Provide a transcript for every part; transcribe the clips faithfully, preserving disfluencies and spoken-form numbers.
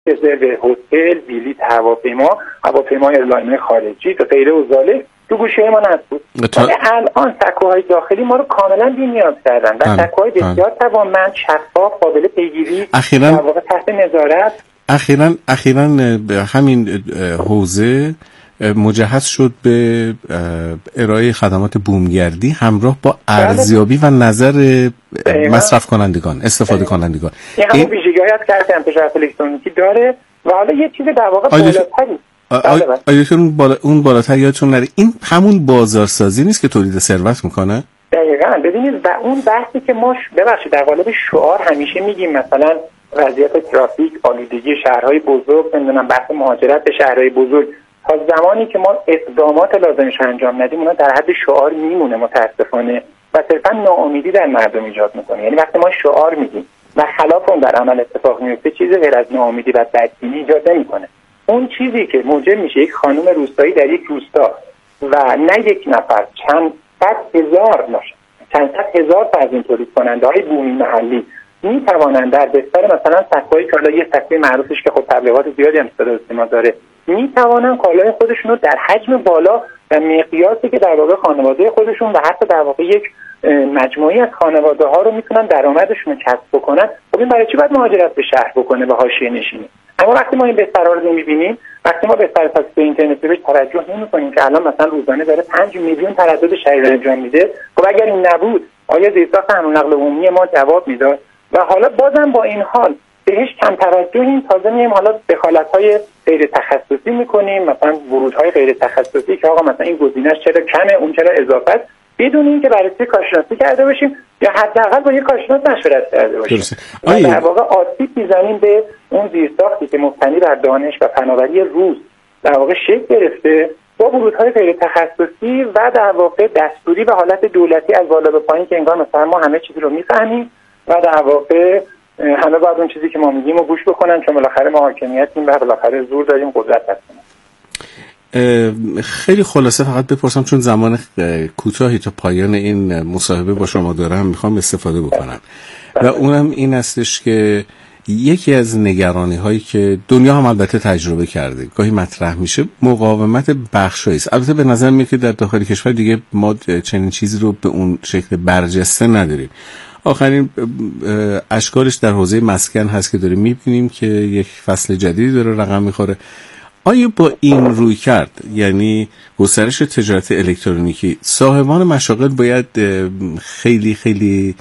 رزرو هتل، بلیط هواپیما، هواپیما ایرلاین‌های خارجی تا غیره و ذالک تو گوشه ما نصب بود. تا... ولی الان سکوهای داخلی ما رو کاملا بی‌نیاز کردن و سکوهای بسیار توانمند، شفاف، قابل پیگیری، در واقع تحت نظارت. اخیراً اخیراً همین حوزه مجهز شد به ارائه خدمات بومگردی همراه با ارزیابی و نظر مصرف کنندگان، استفاده کنندگان. این همون ویژگی‌های از کارت انتشارات الکترونیکی داره و حالا یه چیز در واقع بالاتری. آیا اون بالا اون بالاتر یادتون نره این همون بازارسازی نیست که تولید ثروت میکنه؟ دقیقاً. ببینید و اون بحثی که ما ببخشید در قالب شعار همیشه میگیم مثلا وضعیت ترافیک، آلودگی شهرهای بزرگ، نمیدونم بحث مهاجرت به شهرهای بزرگ، تا زمانی که ما اقدامات لازمش رو انجام ندیم اونا در حد شعار میمونه متاسفانه و صرفا ناامیدی در مردم ایجاد میکنه. یعنی وقتی ما شعار میگیم و خلاف اون در عمل اتفاق میفته چیزی غیر از ناامیدی و بدبینی ایجاد نمیکنه. اون چیزی که موجب میشه یک خانم روستایی در یک روستا و نه یک نفر چند صد هزار نشه چند صد هزار تا از این تولید کننده های بومی محلی می توانند در بستر مثلا سکویی که حالا یه سکوی معروفش که خب تبلیغات زیادی هم صدا استعمال داره می توانند کالای خودشون رو در حجم بالا و مقیاسی که در واقع خانواده خودشون و حتی در واقع یک مجموعی از خانواده ها رو میتونن درآمدشون رو کسب بکنن. خب این برای چی باید مهاجرت به شهر بکنه و حاشیه نشینه؟ اما وقتی ما این بسترها رو نمی‌بینیم، وقتی ما بستر تاکسی اینترنتی رو توجه نمی‌کنیم که الان مثلا روزانه داره پنج میلیون تردد شهری انجام میده، خب اگر این نبود آیا زیرساخت حمل و نقل عمومی ما جواب میداد؟ و حالا بازم با این حال بهش کم توجهیم، تازه میایم حالا دخالت‌های غیر تخصصی می‌کنیم، مثلا ورودهای غیر تخصصی که آقا مثلا این گزینه‌اش چرا کمه اون چرا اضافه است، بدون اینکه بررسی کارشناسی کرده باشیم یا حداقل با یک کارشناس مشورت کرده باشیم. و در واقع آسیب می‌زنیم به اون زیرساختی که مبتنی بر دانش و فناوری روز در واقع شکل گرفته با ورودهای غیر تخصصی و در واقع دستوری و حالت دولتی از بالا به پایین که انگار مثلا ما همه چیزی رو می‌فهمیم و در واقع همه باید اون چیزی که ما میگیم رو گوش بکنن چون بالاخره ما حاکمیتیم و بالاخره زور داریم، قدرت هستیم. خیلی خلاصه فقط بپرسم چون زمان کوتاهی تا پایان این مصاحبه با شما دارم میخوام استفاده بکنم و اونم این هستش که یکی از نگرانی هایی که دنیا هم البته تجربه کرده گاهی مطرح میشه مقاومت بخشایی است. البته به نظر میاد که در داخل کشور دیگه ما چنین چیزی رو به اون شکل برجسته نداریم. آخرین اشکالش در حوزه مسکن هست که داریم میبینیم که یک فصل جدیدی داره رقم میخوره. آیا با این روی کرد یعنی گسترش تجارت الکترونیکی صاحبان مشاغل باید خیلی خیلی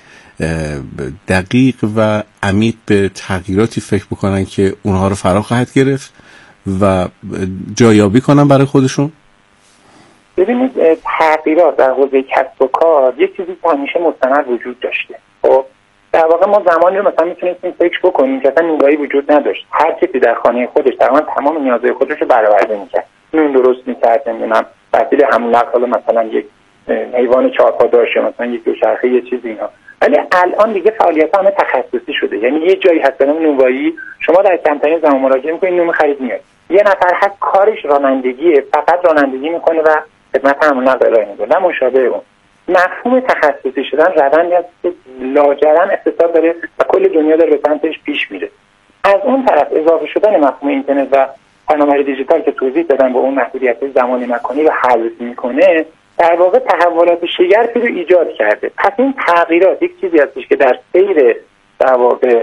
دقیق و عمیق به تغییراتی فکر بکنن که اونها رو فرا خواهد گرفت و جایابی کنن برای خودشون؟ ببینید تغییرات در حوزه کسب و کار یک چیزی که همیشه مستند وجود داشته. خب در واقع ما زمانی رو مثلا میتونستیم فکر بکنیم که اصلا نونوایی وجود نداشت، هر کسی در خانه خودش تقریبا تمام نیازهای خودش رو برآورده میکرد، نون درست میکرد، نمیدونم وسیله حمل و نقل مثلا یک حیوان چهارپا داشت مثلا یک دوچرخه یه چیزی اینا. ولی الان دیگه فعالیت همه تخصصی شده، یعنی یه جایی هست به نام نونوایی شما در کمترین زمان مراجعه میکنید نون خرید میاد، یه نفر هست کارش رانندگیه فقط رانندگی میکنه و خدمت حمل و نقل ارائه میده، نه مشابه اون. مفهوم تخصصی شدن روندی است که لاجرم اقتصاد داره و کل دنیا داره به سمتش پیش میره. از اون طرف اضافه شدن مفهوم اینترنت و فناوری دیجیتال که توضیح دادن با اون محدودیت زمانی مکانی و حذف میکنه در واقع تحولات شگرفی رو ایجاد کرده. پس این تغییرات یک چیزی هستش که در سیر در واقع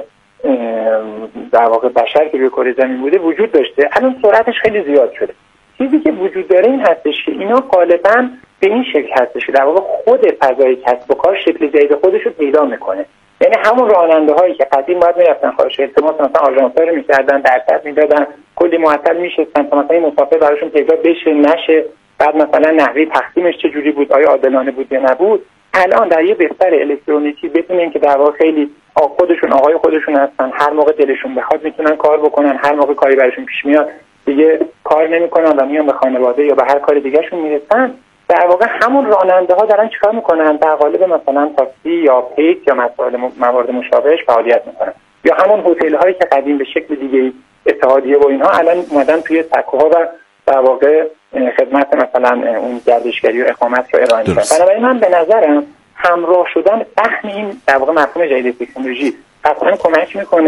در واقع بشر که روی کره زمین بوده وجود داشته، الان سرعتش خیلی زیاد شده. چیزی که وجود داره این هستش که اینا غالباً به این شکل هستش که در واقع خود فضای کسب و کار شکل جدید خودش رو پیدا میکنه. یعنی همون راننده هایی که قدیم باید میرفتن خارج التماس مثلا آژانس‌ها رو میکردن، درصد میدادن، کلی معطل میشستن تا مثلا این مسافر براشون پیدا بشه نشه، بعد مثلا نحوه تقسیمش چه جوری بود، آیا عادلانه بود یا نبود. الان در یه بستر الکترونیکی بدونین که در واقع خیلی خودشون آقای خودشون هستن، هر موقع دلشون بخواد میتونن کار بکنن، هر موقع کاری براشون پیش میاد دیگه کار نمیکنن و میان به خانواده یا به هر کار دیگه‌شون میرسن. در واقع همون راننده ها دارن چیکار میکنن؟ در قالب مثلا تاکسی یا پیک یا موارد مشابهش فعالیت میکنن، یا همون هتل هایی که قدیم به شکل دیگه اتحادیه و اینها الان اومدن توی سکوها و در واقع خدمت مثلا اون گردشگری و اقامت رو ارائه میدن. بنابراین من به نظرم همراه شدن فهم این در واقع مفهوم جدید تکنولوژی قطعا کمک میکنه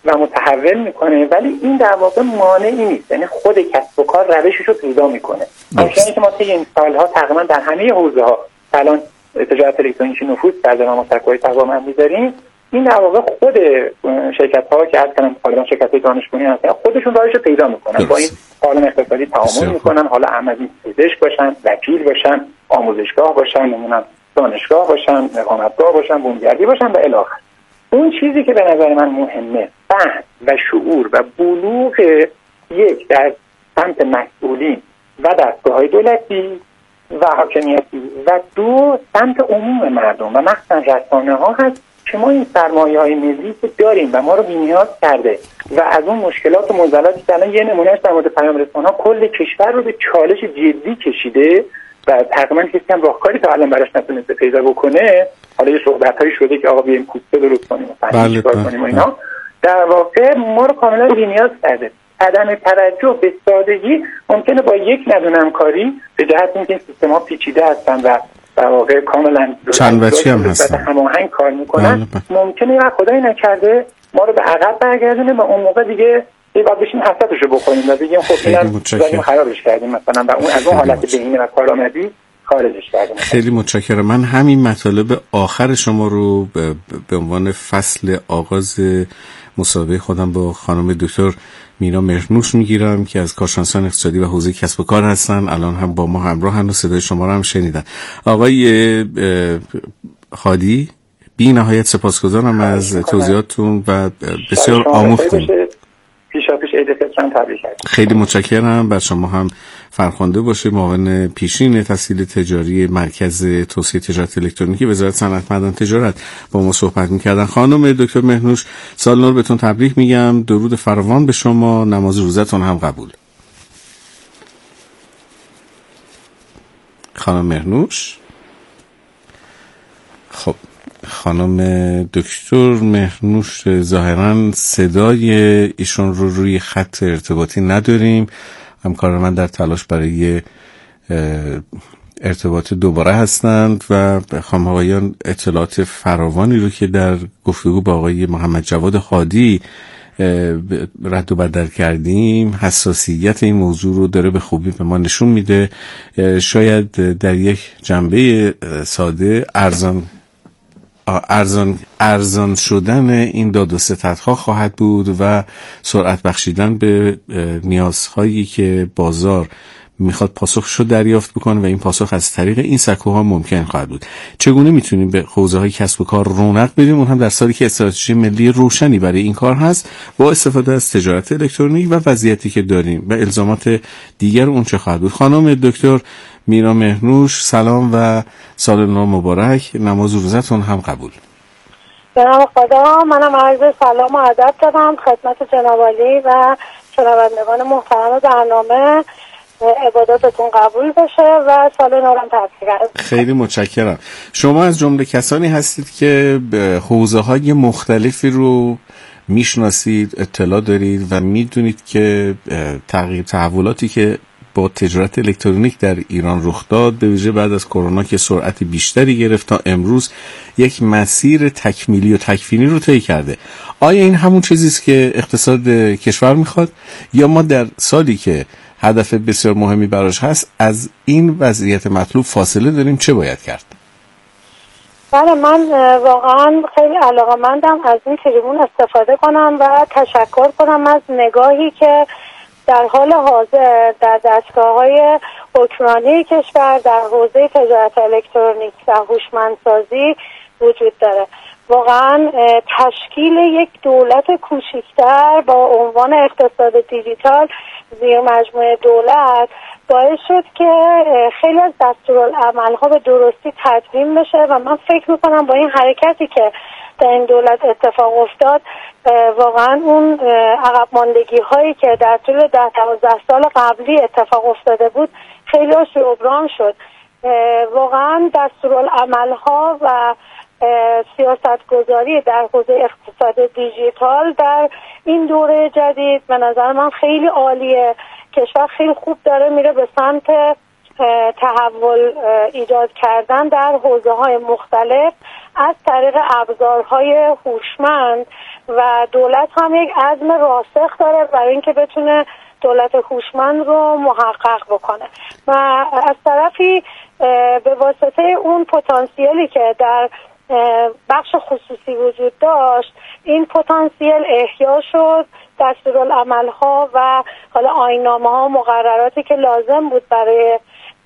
و متحول میکنه، ولی این در واقع مانعی نیست، یعنی خود کسب و کار روشش رو پیدا میکنه. همچنین که ما طی این سالها تقریبا در همه حوزه ها الان تجارت الکترونیکی نفوذ کرده و ما سکوهای توانمندی داریم، این در واقع خود شرکت ها که عرض کردم حالا شرکت دانش بنیان هستن خودشون راهش رو پیدا میکنن، با این عالم اقتصادی تعامل میکنن، حالا عملی پزشک باشن، وکیل باشن، آموزشگاه باشن، نمونم دانشگاه باشن، اقامتگاه باشن، بومگردی باشن و الی آخر. اون چیزی که به نظر من مهمه فهم و شعور و بلوغ یک در سمت مسئولین و دستگاه‌های دولتی و حاکمیتی و دو سمت عموم مردم و مخصوصا رسانه‌ها هست که ما این سرمایه‌های ملی که داریم و ما رو بی‌نیاز کرده و از اون مشکلات و معضلاتی که الان یه نمونهش در مورد پیام رسان‌ها کل کشور رو به چالش جدی کشیده و تقریبا کسی هم راهکاری تا الان براش نتونسته پیدا بکنه. حالا یه صحبت‌هایی شده که آقا بیایم پوسته درست کنیم و فهمیم چیکار کنیم و اینا، در واقع ما رو کاملا بی‌نیاز کرده. عدم توجه به سادگی ممکنه با یک ندونم کاری به جهت اینکه سیستم‌ها پیچیده هستن و در واقع کاملا چند وجهی هم هستن هماهنگ کار میکنن، ممکنه یا خدای نکرده ما رو به عقب برگردونه و اون موقع دیگه یه باید بشیم حسرتش رو بکنیم و بگیم خب اینم داریم خرابش کردیم مثلا و اون از اون حالت بهینه و کارآمدی خارجش کردیم. خیلی متشکرم. من همین مطالب آخر شما رو به عنوان فصل آغاز مصاحبه خودم با خانم دکتر مینا مهرنوش میگیرم که از کارشناسان اقتصادی و حوزه کسب و کار هستن. الان هم با ما همراهن و صدای شما رو هم شنیدن. آقای هادی، بی نهایت سپاسگزارم از توضیحاتتون و بسیار آموختیم. پیشا پیش عید فطرم تبریک. خیلی متشکرم. بر شما هم فرخنده باشه. معاون پیشین تسهیل تجاری مرکز توسعه تجارت الکترونیکی وزارت صنعت معدن تجارت با ما صحبت می‌کردن. خانم دکتر مهرنوش، سال نو بهتون تبریک میگم. درود فراوان به شما. نماز روزتون هم قبول. خانم مهرنوش. خب خانم دکتر مهرنوش ظاهراً صدای ایشون رو روی خط ارتباطی نداریم. همکار من در تلاش برای ارتباط دوباره هستند و خانم آقایان اطلاعات فراوانی رو که در گفتگو با آقای محمد جواد هادی رد و بدل کردیم، حساسیت این موضوع رو داره به خوبی به ما نشون میده. شاید در یک جنبه ساده ارزان ارزان ارزان شدن این داد و ستدها خواهد بود و سرعت بخشیدن به نیازهایی که بازار میخواد پاسخش رو دریافت بکنه و این پاسخ از طریق این سکوها ممکن خواهد بود. چگونه میتونیم به حوزه های کسب و کار رونق بدیم؟ اون هم در سالی که استراتژی ملی روشنی برای این کار هست با استفاده از تجارت الکترونیک و وضعیتی که داریم و الزامات دیگر اون چه خواهد بود. خانم دکتر مینا مهرنوش، سلام و سال نو مبارک. نماز روزتون هم قبول. به نام خدا، منم عرض سلام و ادب دارم خدمت جناب عالی و شنوندگان محترم برنامه. عباداتتون قبول بشه و سال نو هم تبریک. خیلی متشکرم. شما از جمله کسانی هستید که حوزه‌های مختلفی رو میشناسید، اطلاع دارید و میدونید که تغییر تحولاتی که با تجارت الکترونیک در ایران رخ داد، به ویژه بعد از کرونا که سرعت بیشتری گرفت تا امروز یک مسیر تکمیلی و تکفینی رو طی کرده. آیا این همون چیزی است که اقتصاد کشور میخواد یا ما در سالی که هدف بسیار مهمی براش هست از این وضعیت مطلوب فاصله داریم؟ چه باید کرد؟ بله، من واقعا خیلی علاقه‌مندم از این تریبون استفاده کنم و تشکر کنم از نگاهی که در حال حاضر در دستگاه‌های حکمرانی کشور در حوزه تجارت الکترونیک و هوشمندسازی وجود داره. واقعا تشکیل یک دولت کوچکتر با عنوان اقتصاد دیجیتال زیر مجموعه دولت باعث شد که خیلی از دستورالعمل‌ها به درستی تدوین بشه و من فکر می‌کنم با این حرکتی که در این دولت اتفاق افتاد واقعا اون عقب ماندگی هایی که در طول ده دوازده سال قبلی اتفاق افتاده بود خیلی هاش جبران شد. واقعا دستورالعمل ها و سیاست گذاری در حوزه اقتصاد دیجیتال در این دوره جدید به نظر من خیلی عالیه. کشور خیلی خوب داره میره به سمت تحول ایجاد کردن در حوزه‌های مختلف از طریق ابزارهای هوشمند و دولت هم یک عزم راسخ داره برای اینکه بتونه دولت هوشمند رو محقق بکنه و از طرفی به واسطه اون پتانسیلی که در بخش خصوصی وجود داشت این پتانسیل احیا شد، دستورالعمل‌ها و حالا آیین‌نامه‌ها و مقرراتی که لازم بود برای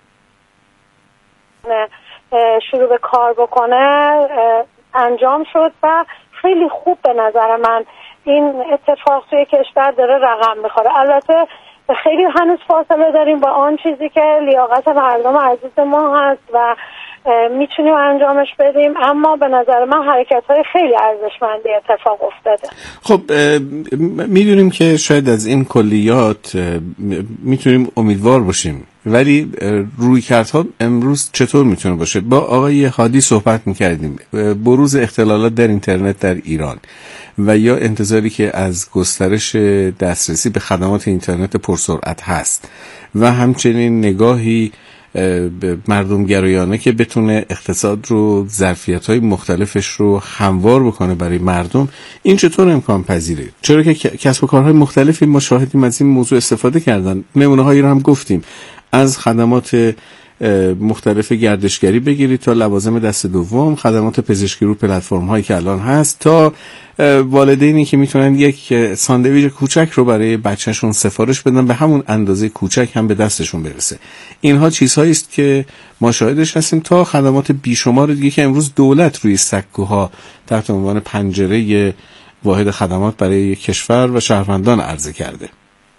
شروع به کار بکنه انجام شد و خیلی خوب به نظر من این اتفاق توی کشور داره رقم میخوره. البته خیلی هنوز فاصله داریم با آن چیزی که لیاقت مردم عزیز ما هست و میتونیم انجامش بدیم، اما به نظر من حرکت‌های خیلی ارزشمندی اتفاق افتاده. خب میدونیم که شاید از این کلیات میتونیم امیدوار باشیم، ولی رویکردها امروز چطور میتونه باشه؟ با آقای هادی صحبت میکردیم بروز اختلالات در اینترنت در ایران و یا انتظاری که از گسترش دسترسی به خدمات اینترنت پرسرعت هست و همچنین نگاهی مردم گرایانه که بتونه اقتصاد رو ظرفیت‌های مختلفش رو هموار بکنه برای مردم. این چطور امکان پذیره؟ چرا که کسب و کارهای مختلفی ما شاهدیم از این موضوع استفاده کردن. نمونه‌هایی رو هم گفتیم، از خدمات مختلف گردشگری بگیرید تا لوازم دست دوم، خدمات پزشکی رو پلتفرم هایی که الان هست، تا والدینی که میتونن یک ساندویچ کوچک رو برای بچهشون سفارش بدن به همون اندازه کوچک هم به دستشون برسه. اینها چیزهایی است که ما شاهدش هستیم، تا خدمات بیشمار دیگه که امروز دولت روی سکوها تحت عنوان پنجره واحد خدمات برای کشور و شهروندان عرضه کرده.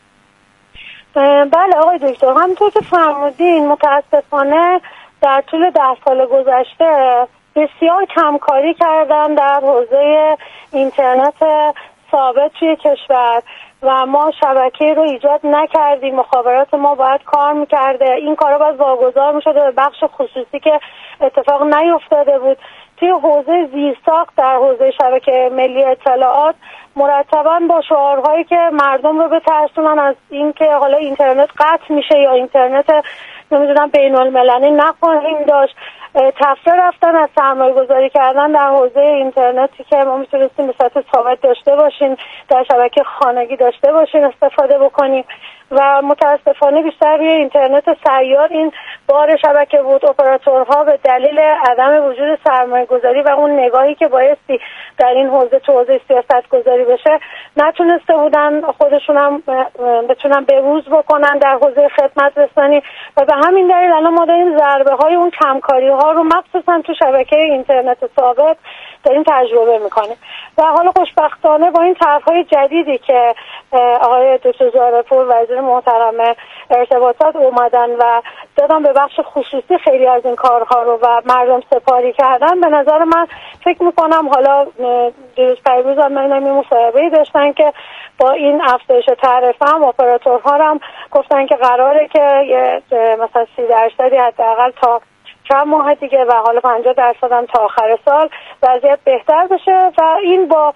بله آقای دکتر، همونطور که فرمودین متاسفانه در طول ده سال گذشته بسیار کمکاری کردن در حوزه اینترنت ثابت توی کشور و ما شبکه رو ایجاد نکردیم. مخابرات ما باید کار میکرده، این کارا باید واگذار میشده به بخش خصوصی که اتفاق نیفتاده بود. توی حوزه زیرساخت در حوزه شبکه ملی اطلاعات مرتباً با شعارهایی که مردم رو بترسونن از این که حالا اینترنت قطع میشه یا اینترنت نمیدونم بین المللی نخواهیم داشت، تفره رفتن از سرمایه گذاری کردن در حوزه اینترنتی که ما میتونستیم به صورت ثابت داشته باشیم، در شبکه خانگی داشته باشیم، استفاده بکنیم و متاسفانه بیشتر روی اینترنت سیار این بار شبکه بود. اپراتورها به دلیل عدم وجود سرمایه گذاری و اون نگاهی که بایستی در این حوزه تو حوزه سیاست گذاری بشه نتونسته بودن خودشون هم بتونن بروز بکنن در حوزه خدمت رسانی و به همین دلیل الان ما داریم ضربه های اون کمکاری ها رو مخصوصا تو شبکه اینترنت ثابت داریم تجربه میکنیم و حالا خوشبختانه با این طرح‌های جدیدی که آقای دکتر زهره‌پور وزیر محترم ارتباطات اومدن و دادن به بخش خصوصی خیلی از این کارها رو و مردم سپاری کردن، به نظر من فکر میکنم حالا دیروز پیروز هم من این مصاحبه‌ای داشتن که با این افزایش تعرفه هم اپراتورها هم گفتن که قراره که مثلا سی درصدی حداقل تا چند ماه دیگه و حالا پنجاه درصد هم تا آخر سال وضعیت بهتر بشه و این با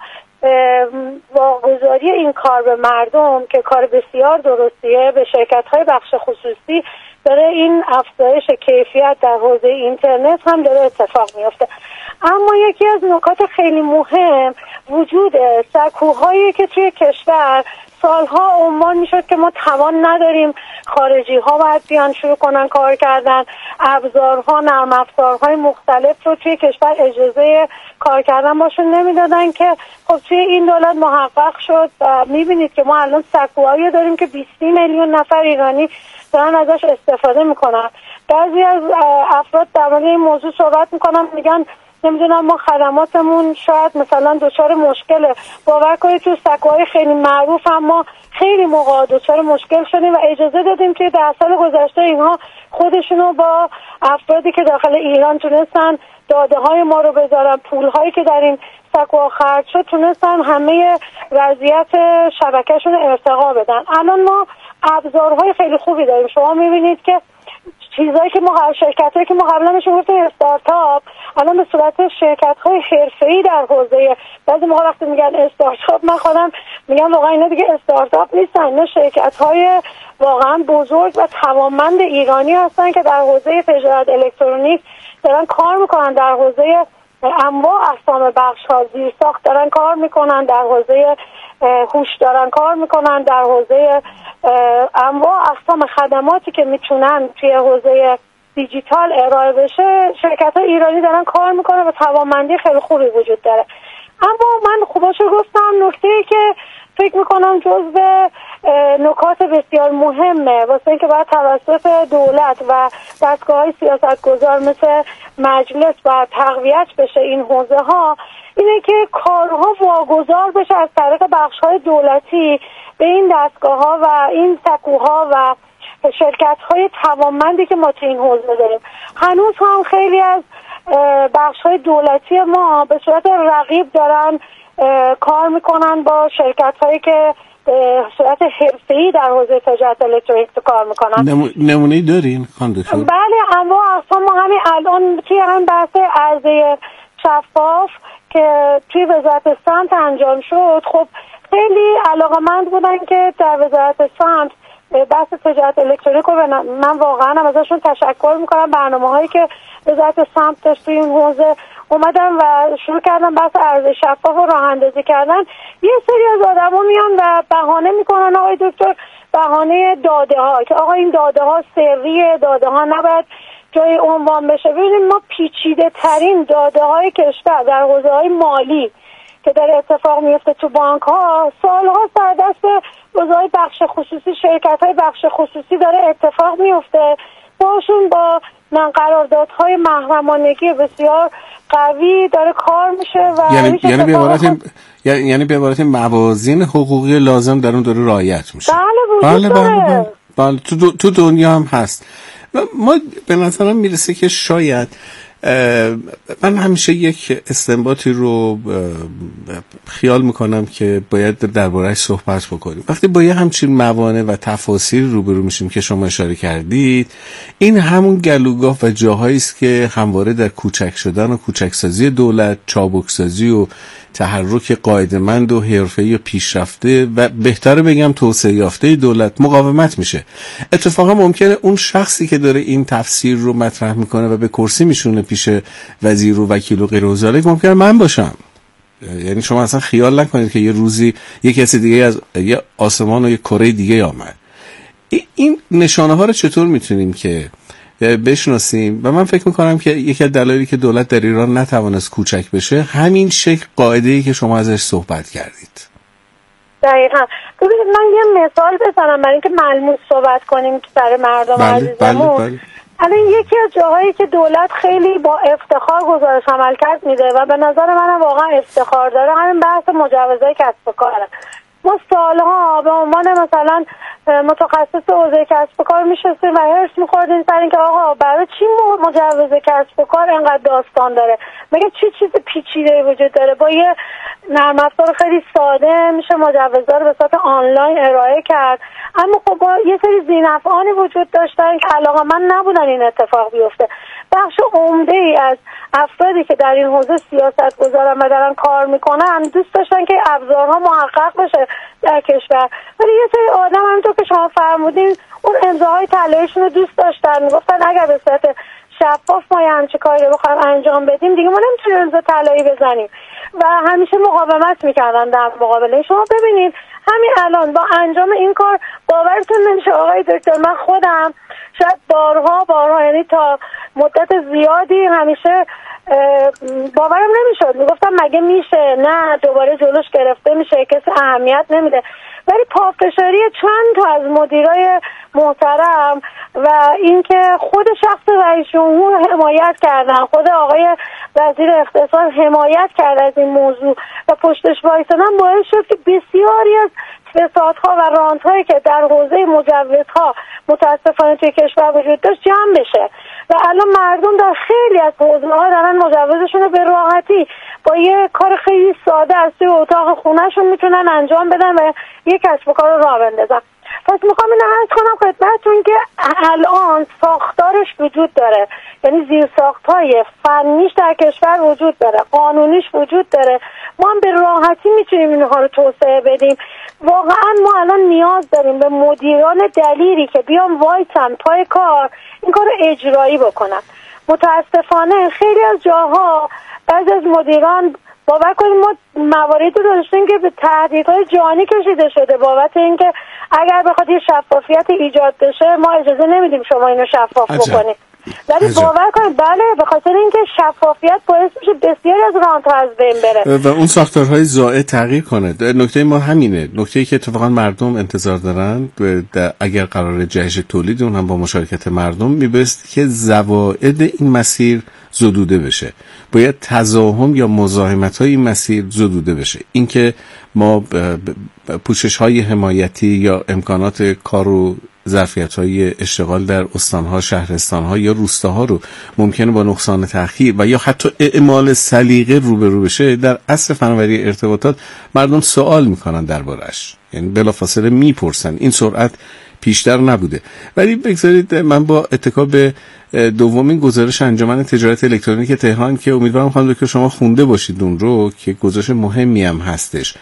واگذاری این کار به مردم که کار بسیار درستیه به شرکت‌های بخش خصوصی داره این افزایش کیفیت در حوزه اینترنت هم داره اتفاق میفته. اما یکی از نکات خیلی مهم وجود سکوهایی که توی کشور سالها عنوان میشد که ما توان نداریم، خارجی ها باید بیان شروع کنن کار کردن، ابزارها نرم افزارهای مختلف رو توی کشور اجازه کار کردن باشون نمیدادن که خب توی این دولت محقق شد و میبینید که ما الان سکوهایی داریم که بیست میلیون نفر ایرانی دارن ازش استفاده میکنن. بعضی از افراد در مورد این موضوع صحبت میکنن، میگن نمیدونم ما خدماتمون شاید مثلا دچار مشکله. باور کنید تو سکوهای خیلی معروف هم ما خیلی موقع دچار مشکل شدیم و اجازه دادیم که در سال گذشته اینها خودشونو با افرادی که داخل ایران تونستن داده های ما رو بذارن، پول هایی که در این سکوها خرج شد تونستن همه وضعیت شبکهشون ارتقا بدن. الان ما ابزارهای خیلی خوبی داریم. شما میبینید که چیزایی که ما شرکتایی که ما قبلا میشون گفتیم استارتاپ، الان به صورت شرکت‌های حرفه‌ای در حوزه، بعضی موقع وقتی میگن استارتاپ من خودم میگم واقعا اینا دیگه استارتاپ نیستن، اینا شرکت‌های واقعا بزرگ و توانمند ایرانی هستن که در حوزه تجارت الکترونیک دارن کار میکنن، در حوزه انواع اقسام بخش‌ها زیرساخت دارن کار میکنن، در حوزه هوش دارن کار میکنن، در حوزه انواع اقسام خدماتی که میتونن توی حوزه دیجیتال ارائه بشه شرکت‌های ایرانی دارن کار میکنن و توانمندی خیلی خوبی وجود داره. اما من خوباشو گفتم، نکته‌ای که فکر میکنم جزو نکات بسیار مهمه واسه اینکه باید توسط دولت و دستگاه‌های سیاستگزار مثل مجلس باید تقویت بشه این حوزه ها، اینه که کارها واگذار بشه از طریق بخش‌های دولتی به این دستگاه‌ها و این سکوها و شرکت‌های توانمندی که ما تو این حوزه داریم. هنوز هم خیلی از بخش‌های دولتی ما به صورت رقیب دارن کار میکنن با شرکت‌هایی که به صورت حرفه‌ای در حوزه تجارت الکترونیک کار میکنن. نمو... نمونه‌ای دارین خانم دکتر؟ بله، انواع اقسام. ما همین الان توی هم بحث عرضه شفاف که توی وزارت سمت انجام شد، خب خیلی علاقه‌مند بودن که در وزارت سمت بحث تجارت الکترونیک رو من واقعا هم ازشون تشکر میکنم. برنامه‌هایی که وزارت سمت داشت توی این حوزه اومدن و شروع کردن بحث عرضه شفاف رو راه اندازی کردن. یه سری از آدما میان و بهانه میکنن آقای دکتر، بهانه داده ها که آقا این داده ها سریه، داده ها نباید جای عنوان بشه. ببینید ما پیچیده ترین داده های کشور در حوزه های مالی که داره اتفاق میفته تو بانک ها سالها سر دست حوزه های بخش خصوصی، شرکت های بخش خصوصی داره اتفاق میفته، باشون با من قراردادهای محرمانگی بسیار قوی داره کار میشه و یعنی یعنی به عبارت یعنی یعنی به عبارت موازین حقوقی لازم در اون داره رعایت میشه. بله بله بله, بله. بله. تو, دو، تو دنیا هم هست. ما به نظرم میرسه که شاید من همیشه یک استنباطی رو خیال میکنم که باید درباره‌اش صحبت بکنیم. وقتی با یه همچین موانع و تفاصیل روبرو میشیم که شما اشاره کردید، این همون گلوگاه و جاهایی است که همواره در کوچک شدن و کوچکسازی دولت، چابکسازی و تحرک قاعده‌مند و حرفه‌ای و پیشرفته و بهتره بگم توسعه یافته دولت مقاومت میشه. اتفاقا ممکنه اون شخصی که داره این تفسیر رو مطرح میکنه و به کرسی میشونه پیش وزیر و وکیل و غیر و ذالک ممکنه من باشم. یعنی شما اصلا خیال نکنید که یه روزی یه کسی دیگه از یه آسمان و یه کره دیگه آمد. این نشانه ها رو چطور میتونیم که بشناسیم؟ و من فکر میکنم که یکی از دلایلی که دولت در ایران نتوانست کوچک بشه همین شکل قاعده‌ای که شما ازش صحبت کردید. دقیقاً. ببینید من یه مثال بزنم برای اینکه ملموس صحبت کنیم که سر مردم بله، عزیزمون. بله، بله. الان یکی از جاهایی که دولت خیلی با افتخار گزارش عملکرد میده و به نظر منم واقعا افتخار داره همین بحث مجوزهای کسب و کاره. ما سالها به عنوان مثلا متخصص حوزه کسب و کار میشستیم و هرس میخوردیم سر اینکه آقا برای چی مجوز کسب و کار انقدر داستان داره، مگه چی چیز پیچیده وجود داره؟ با یه نرم افزار خیلی ساده میشه مجوزها رو به صورت آنلاین ارائه کرد. اما خب با یه سری ذی‌نفعانی وجود داشتن که علاقه‌مند نبودن این اتفاق بیفته. بخش عمده ای از افرادی که در این حوزه سیاست گذارن و دارن کار میکنن دوست داشتن که ابزارها محقق بشه در کشور، ولی یه سری آدم همونطور که شما فرمودین اون امضاهای طلاییشون رو دوست داشتن، میگفتن اگر به صورت شفاف ما یه همچین کاری رو بخوایم انجام بدیم دیگه ما نمیتونیم امضا طلایی بزنیم و همیشه مقاومت میکردن در مقابله. شما ببینید همین الان با انجام این کار باورتون نمیشه آقای دکتر، من خودم شاید بارها بارها یعنی تا مدت زیادی همیشه باورم نمیشد، میگفتم مگه میشه، نه دوباره جلوش گرفته میشه، کسی اهمیت نمیده. ولی پافشاری چند تا از مدیرای محترم و اینکه خود شخص رئیس جمهور حمایت کردن، خود آقای وزیر اقتصاد حمایت کرد از این موضوع و پشتش وایسادن باعث شد که بسیاری از فسادها و رانت‌هایی که در حوزه مجوزها متاسفانه توی کشور وجود داشت جمع بشه و الان مردم در خیلی از حوزه‌ها دارن مجوزشون رو به راحتی با یه کار خیلی ساده از توی اتاق خونه‌شون میتونن انجام بدن و یک کسب و کار رو راه بندازن. پس میخوام اینو عرض کنم خدمتتون که الان ساختارش وجود داره، یعنی زیر ساخت‌های فنیش در کشور وجود داره، قانونیش وجود داره، ما هم به راحتی میتونیم اینها رو توسعه بدیم. واقعا ما الان نیاز داریم به مدیران دلیری که بیان وایسن پای کار این کار اجرایی بکنن. متاسفانه خیلی از جاها بعضی از مدیران باور کنید ما مواردی داشتیم که به تهدیدهای جانی کشیده شده بابت اینکه اگر بخواد یه شفافیت ایجاد بشه ما اجازه نمیدیم شما اینو شفاف بکنید. ولی باور کنید بله به خاطر اینکه شفافیت باعث میشه بسیاری از رانت‌ها از بین بره و اون ساختارهای زائد تغییر کنه. نکته ما همینه، نکته‌ای که اتفاقا مردم انتظار دارن اگر قرار جهش تولید اون هم با مشارکت مردم میبست که زوائد این مسیر زدوده بشه، باید تزاحم یا مزاحمت های این مسیر زدوده بشه. اینکه ما پوشش های حمایتی یا امکانات کار و ظرفیت های اشتغال در استانها، شهرستانها یا روستاها رو ممکنه با نقصان تأخیر و یا حتی اعمال سلیقه روبرو بشه، در عصر فناوری ارتباطات مردم سوال میکنن دربارش، یعنی بلافاصله میپرسن. این سرعت پیشتر نبوده. ولی بگذارید من با اتکا به دومین گزارش انجمن تجارت الکترونیک تهران که امیدوارم خانم دکتر شما خونده باشید اون رو، که گزارش مهمی هم هستش،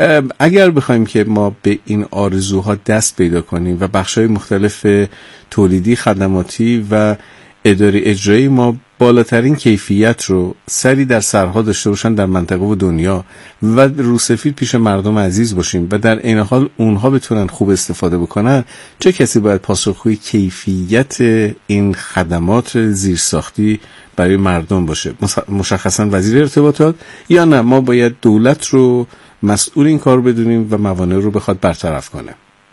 اگر بخوایم که ما به این آرزوها دست پیدا کنیم و بخش‌های مختلف تولیدی، خدماتی و اداری اجرایی ما بالاترین کیفیت رو سری در سرها داشته باشن در منطقه و دنیا و روسفید پیش مردم عزیز باشیم و در این حال اونها بتونن خوب استفاده بکنن، چه کسی باید پاسخگوی کیفیت این خدمات زیرساختی برای مردم باشه؟ مشخصا وزیر ارتباطات، یا نه ما باید دولت رو مسئول این کار بدونیم و موانع رو بخواد برطرف کنه؟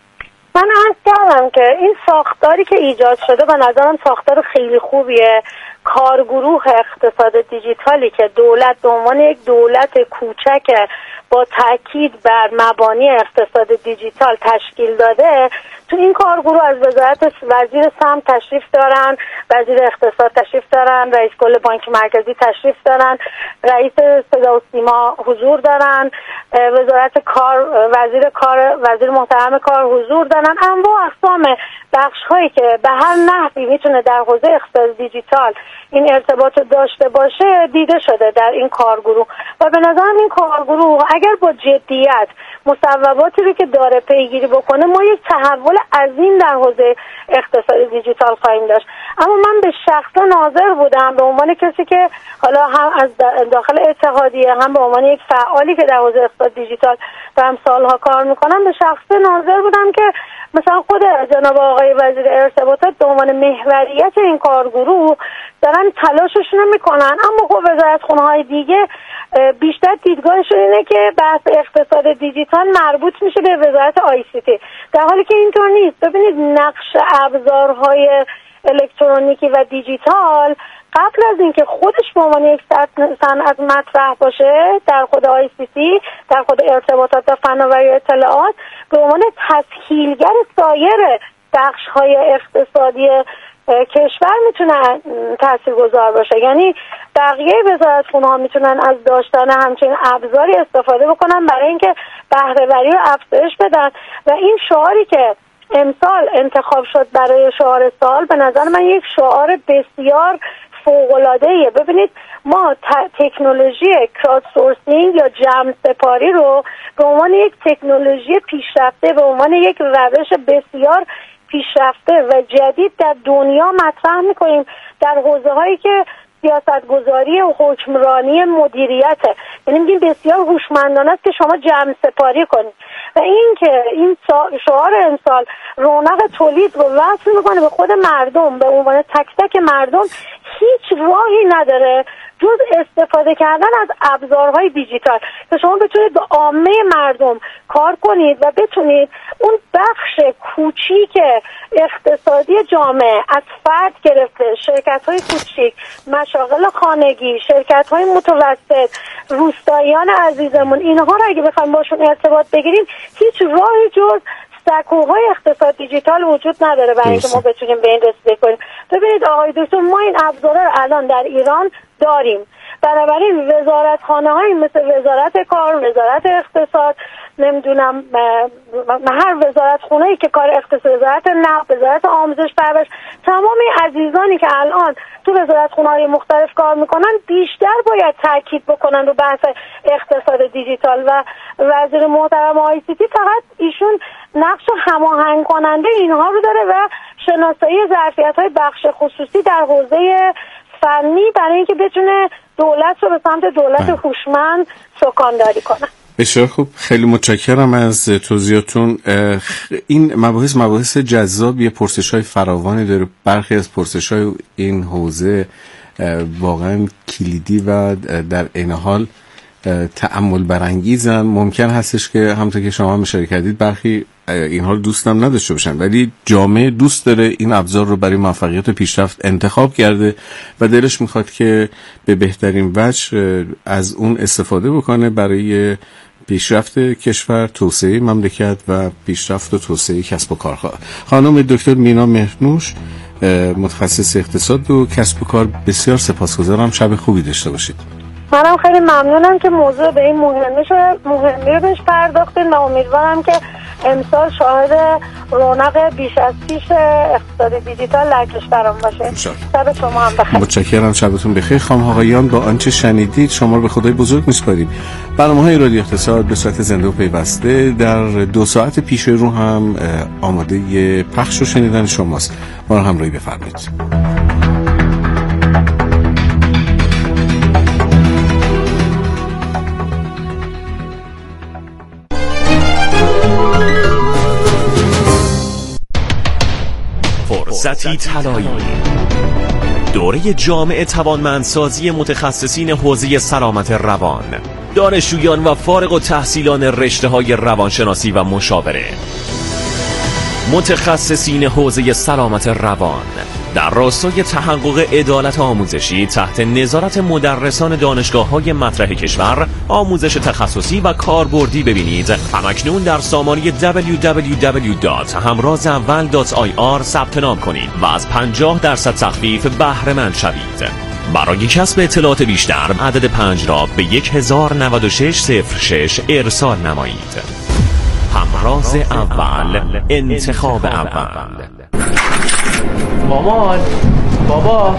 من عرض کردم که این ساختاری که ایجاد شده به نظرم ساختار خیلی خوبیه. کارگروه اقتصاد دیجیتالی که دولت به عنوان یک دولت کوچک با تاکید بر مبانی اقتصاد دیجیتال تشکیل داده، تو این کارگروه از وزارت وزیر سمت تشریف دارن، وزیر اقتصاد تشریف دارن، رئیس کل بانک مرکزی تشریف دارن، رئیس صدا و سیما حضور دارن، وزارت کار، وزیر کار، وزیر محترم کار حضور دارن. انواع اقسام بخش هایی که به هر نحوی میتونه در حوزه اقتصاد دیجیتال این ارتباط داشته باشه دیده شده در این کارگروه و به نظرم این کارگروه اگر با جدیت مصوباتی رو که داره پیگیری بکنه ما یک تحول عظیم در حوزه اقتصاد دیجیتال خواهیم داشت. اما من به شخص ناظر بودم به عنوان کسی که حالا هم از داخل اتحادیه هم به عنوان یک فعالی که در حوزه اقتصاد دیجیتال دارم سالها کار میکنم، به شخص ناظر بودم که مثلا خود جناب آقای وزیر ارتباطات به عنوان محوریت این کارگروه دارن تلاششون رو میکنن، اما خب وزارتخونه‌های دیگه بیشتر دیدگاهشون اینه که بحث اقتصاد دیجیتال مربوط میشه به وزارت آی سی تی، در حالی که اینطور نیست. ببینید نقش ابزارهای الکترونیکی و دیجیتال قبل از اینکه خودش به عنوان یک صنعت مطرح باشه در خود آی سی تی، در خود ارتباطات و فناوری اطلاعات، به عنوان تسهیلگر سایر بخش‌های اقتصادی کشور میتونه تاثیرگذار باشه. یعنی بقیه وزارتخونه‌ها میتونن از داشتن همچین ابزاری استفاده بکنن برای اینکه بهره‌وری رو افزایش بدن و این شعاری که امسال انتخاب شد برای شعار سال به نظر من یک شعار بسیار فوق‌العاده‌ایه. ببینید ما تکنولوژی کراود سورسینگ یا جمع سپاری رو به عنوان یک تکنولوژی پیشرفته، به عنوان یک روش بسیار پیشرفته و جدید در دنیا مطرح می‌کنیم در حوزه‌هایی که سیاستگذاری و حکمرانی مدیریته. یعنی میگیم بسیار هوشمندانه است که شما جمع سپاری کنید و این که این شعار امسال رونق تولید رو وصل میکنه به خود مردم، به عنوان تک تک مردم، هیچ راهی نداره جز استفاده کردن از ابزارهای دیجیتال که شما بتونید به عامه مردم کار کنید و بتونید اون بخش کوچیک اقتصادی جامعه از فرد گرفته، شرکت‌های کوچیک، مشاغل خانگی، شرکت‌های متوسط، روستاییان عزیزمون، اینها رو اگه بخوایم باشون ارتباط بگیریم هیچ راهی جز سکوهای اقتصاد دیجیتال وجود نداره برای اینکه ما بتونیم به این رسیدگی کنیم. ببینید آقای دکتر، ما این ابزارا رو الان در ایران داریم بنابراین وزارتخانه‌هایی مثل وزارت کار، وزارت اقتصاد، نمیدونم هر وزارت خونه‌ای که کار اقتصاد، وزارت نقل، وزارت آموزش پرورش، تمام عزیزانی که الان تو وزارت خونه‌های مختلف کار میکنن بیشتر باید تاکید بکنن رو بحث اقتصاد دیجیتال و وزیر محترم آی سی تی فقط ایشون نقش هماهنگ کننده اینها رو داره و شناسایی ظرفیت‌های بخش خصوصی در حوزه فنی برای اینکه بتونه دولت رو به سمت دولت هوشمند سکانداری کنه. بسیار خوب، خیلی متشکرم از توضیحاتون. این مباحث مباحث جذابیه، پرسش‌های فراوانی داره. برخی از پرسش‌های این حوزه واقعا کلیدی و در عین حال تأمل برانگیزن. ممکن هستش که همونطور که شما هم اشاره کردید برخی این حال دوستم نداشته باشن، ولی جامعه دوست داره این ابزار رو برای موفقیت و پیشرفت انتخاب کرده و دلش میخواد که به بهترین وجه از اون استفاده بکنه برای پیشرفت کشور، توسعه مملکت و پیشرفت و توسعه کسب و کار. خانم دکتر مینا مهرنوش، متخصص اقتصاد و کسب و کار، بسیار سپاسگزارم. شب خوبی داشته باشید. منم خیلی ممنونم که موضوع به این مهمه شد، مهمی رو بهش پرداختین و امیدوارم که امسال شاهد رونق بیش از پیش اقتصاد دیجیتال در کشورم باشه. شب شما هم بخیر. متشکرم، شبتون بخیر. خانم آقایان، با آنچه شنیدید شما رو به خدای بزرگ میسپاریم. برنامه‌های رادیو اقتصاد به صورت زنده و پیوسته در دو ساعت پیش رو هم آماده پخش و شنیدن شماست. ما رو همراهی بفرمایید. فرصتی طلایی، دوره جامع توانمندسازی متخصصین حوزه سلامت روان، دانشجویان و فارغ التحصیلان رشته‌های روانشناسی و مشاوره، متخصصین حوزه سلامت روان در راستای تحقق عدالت آموزشی تحت نظارت مدرسان دانشگاه‌های مطرح کشور، آموزش تخصصی و کاربردی ببینید. همکنون در سامانه دبلیو دبلیو دبلیو دات همراز اول دات آی آر ثبت نام کنید و از پنجاه درصد تخفیف بهره مند شوید. برای کسب اطلاعات بیشتر عدد پنج را به یک هزار و نود و شش صفر شش ارسال نمایید. همراز اول، انتخاب اول. مامان، بابا،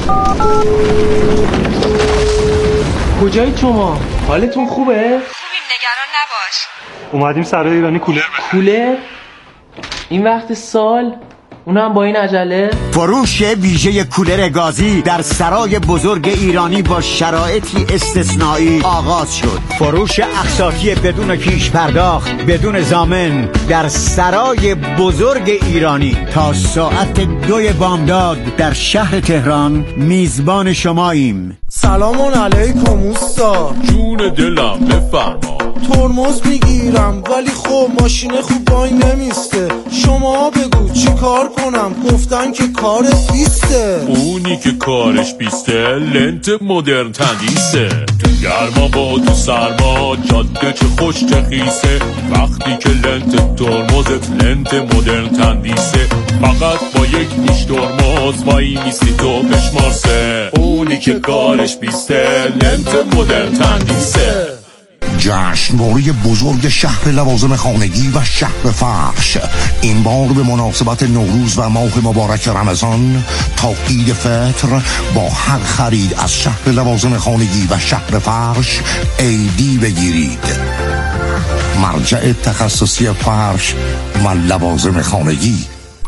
کجایی شما؟ حالتون خوبه؟ خوبیم، نگران نباش. اومدیم سرای ایرانی کولر بخریم. کولر؟ این وقت سال؟ اونم با این عجله؟ فروش ویژه کولر گازی در سرای بزرگ ایرانی با شرایطی استثنایی آغاز شد. فروش اقساطی بدون پیش پرداخت، بدون ضامن در سرای بزرگ ایرانی تا ساعت دوی بامداد در شهر تهران میزبان شماییم. سلام علیکم اوستا. جون دلم بفرما. ترمز میگیرم ولی خب ماشین خوب وای نمیسته. شما بگو چی کار کنم؟ گفتن که کارت بیسته. اونی که کارش بیسته لنت مدرن تندیسه. تو گرما با تو سرما جاده چه خوش چه خیسه. وقتی که لنت ترمزت لنت مدرن تندیسه، فقط با یک نیش ترمز وای میستی تو بشمارسه. اونی که کارش بیسته لنت مدرن تندیسه. جشنواره بزرگ شهر لوازم خانگی و شهر فرش این بار به مناسبت نوروز و ماه مبارک رمضان تا عید فطر با هر خرید از شهر لوازم خانگی و شهر فرش ایدی بگیرید. مرجع تخصصی فرش و لوازم خانگی.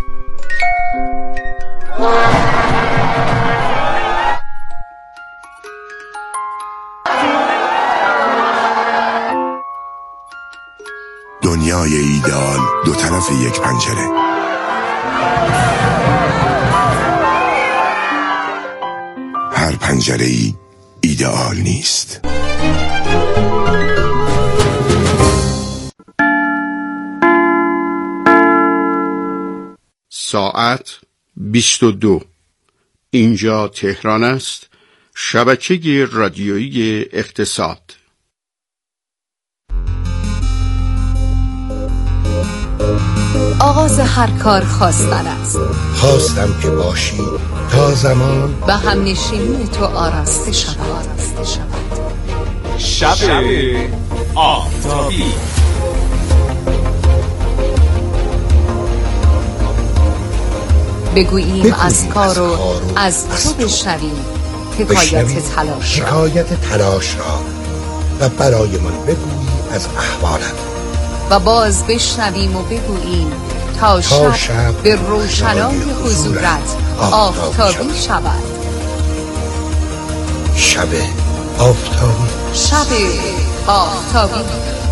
دنیای ایدئال دو طرف یک پنجره. هر پنجره ای ایدئال نیست. ساعت بیست و دو. اینجا تهران است، شبکه رادیویی اقتصاد. آغاز هر کار خواستن است. خواستم که باشی تا زمان و همنشینی تو آراسته شود. شب آفتابی. بگوییم, بگوییم از کار و از تو بشنویم حکایت تلاش را حکایت تلاش را و برای من بگویی از احوالم و باز بشنویم و بگوییم تا, تا شب به روشنای حضورت آفتابی شود. شب آفتابی. شب آفتابی.